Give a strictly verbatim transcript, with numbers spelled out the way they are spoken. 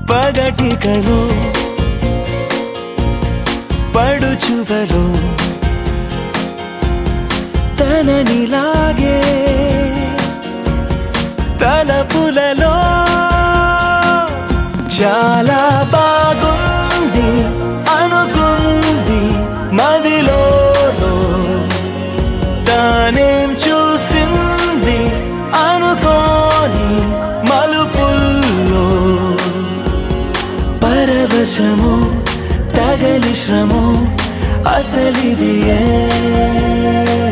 పగటికలో పడుచువలో తననిలాగే తలపులలో చాలా బాగుంది అనుకుంది మదిలో తానేం చూసింది అనుకోని మలుపుల్లో పరవశము తగలి శ్రమో అసలిది ఏ